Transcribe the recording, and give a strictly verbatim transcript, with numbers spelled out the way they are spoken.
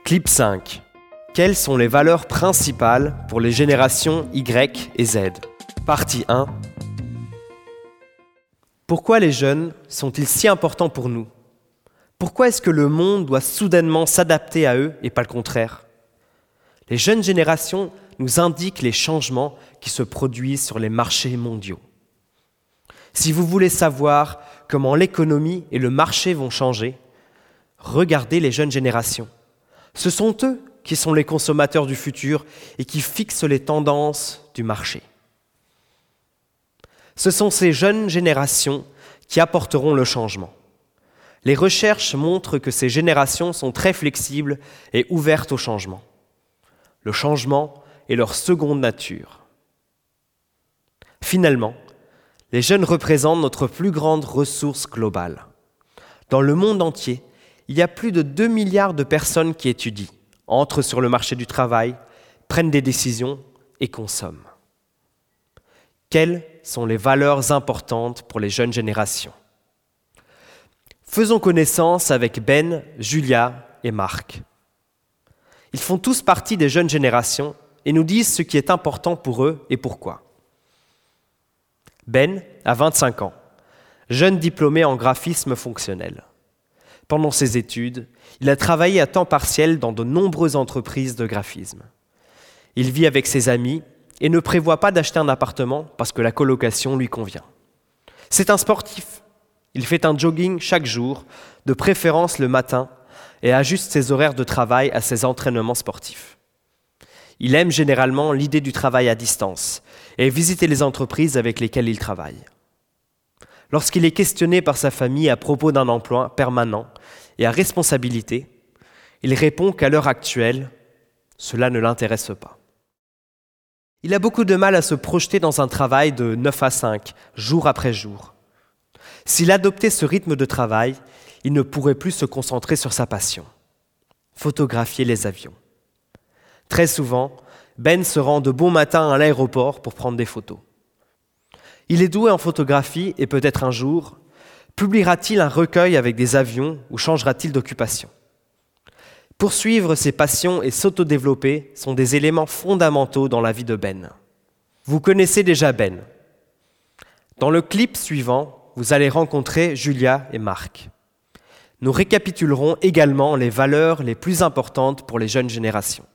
Clip cinq. Quelles sont les valeurs principales pour les générations Y et Z? Partie un. Pourquoi les jeunes sont-ils si importants pour nous? Pourquoi est-ce que le monde doit soudainement s'adapter à eux et pas le contraire? Les jeunes générations nous indiquent les changements qui se produisent sur les marchés mondiaux. Si vous voulez savoir comment l'économie et le marché vont changer, regardez les jeunes générations. Ce sont eux qui sont les consommateurs du futur et qui fixent les tendances du marché. Ce sont ces jeunes générations qui apporteront le changement. Les recherches montrent que ces générations sont très flexibles et ouvertes au changement. Le changement est leur seconde nature. Finalement, les jeunes représentent notre plus grande ressource globale. Dans le monde entier, il y a plus de deux milliards de personnes qui étudient, entrent sur le marché du travail, prennent des décisions et consomment. Quelles sont les valeurs importantes pour les jeunes générations? Faisons connaissance avec Ben, Julia et Marc. Ils font tous partie des jeunes générations et nous disent ce qui est important pour eux et pourquoi. Ben a vingt-cinq ans, jeune diplômé en graphisme fonctionnel. Pendant ses études, il a travaillé à temps partiel dans de nombreuses entreprises de graphisme. Il vit avec ses amis et ne prévoit pas d'acheter un appartement parce que la colocation lui convient. C'est un sportif. Il fait un jogging chaque jour, de préférence le matin, et ajuste ses horaires de travail à ses entraînements sportifs. Il aime généralement l'idée du travail à distance et visiter les entreprises avec lesquelles il travaille. Lorsqu'il est questionné par sa famille à propos d'un emploi permanent et à responsabilité, il répond qu'à l'heure actuelle, cela ne l'intéresse pas. Il a beaucoup de mal à se projeter dans un travail de neuf à cinq, jour après jour. S'il adoptait ce rythme de travail, il ne pourrait plus se concentrer sur sa passion, photographier les avions. Très souvent, Ben se rend de bon matin à l'aéroport pour prendre des photos. Il est doué en photographie et peut-être un jour, publiera-t-il un recueil avec des avions ou changera-t-il d'occupation? Poursuivre ses passions et s'autodévelopper sont des éléments fondamentaux dans la vie de Ben. Vous connaissez déjà Ben. Dans le clip suivant, vous allez rencontrer Julia et Marc. Nous récapitulerons également les valeurs les plus importantes pour les jeunes générations.